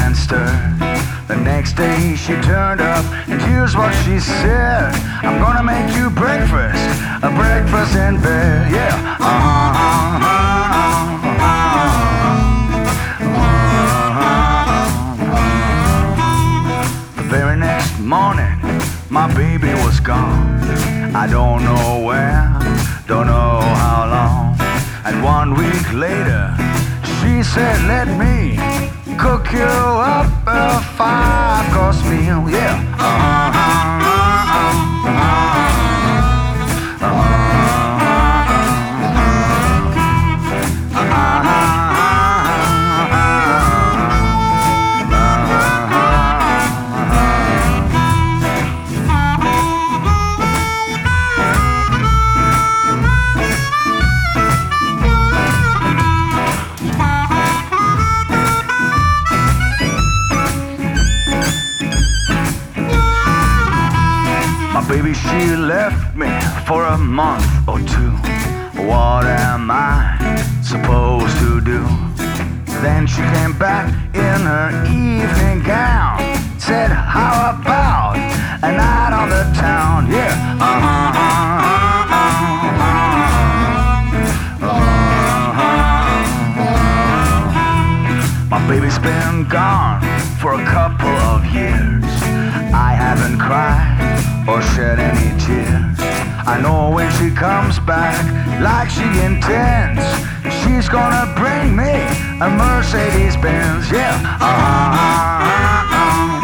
and stirred. The next day she turned up, and here's what she said: I'm gonna make you breakfast, a breakfast in bed, yeah. The very next morning, my baby was gone. I don't know where, don't know how long. And 1 week later, she said, let me cook you up a 5-course meal, yeah. Baby, she left me for a month or two. What am I supposed to do? Then she came back in her evening gown, said, how about a night on the town? Yeah. My baby's been gone for a couple of years. I haven't cried or shed any tears. I know when she comes back, like she intends, she's gonna bring me a Mercedes-Benz, yeah.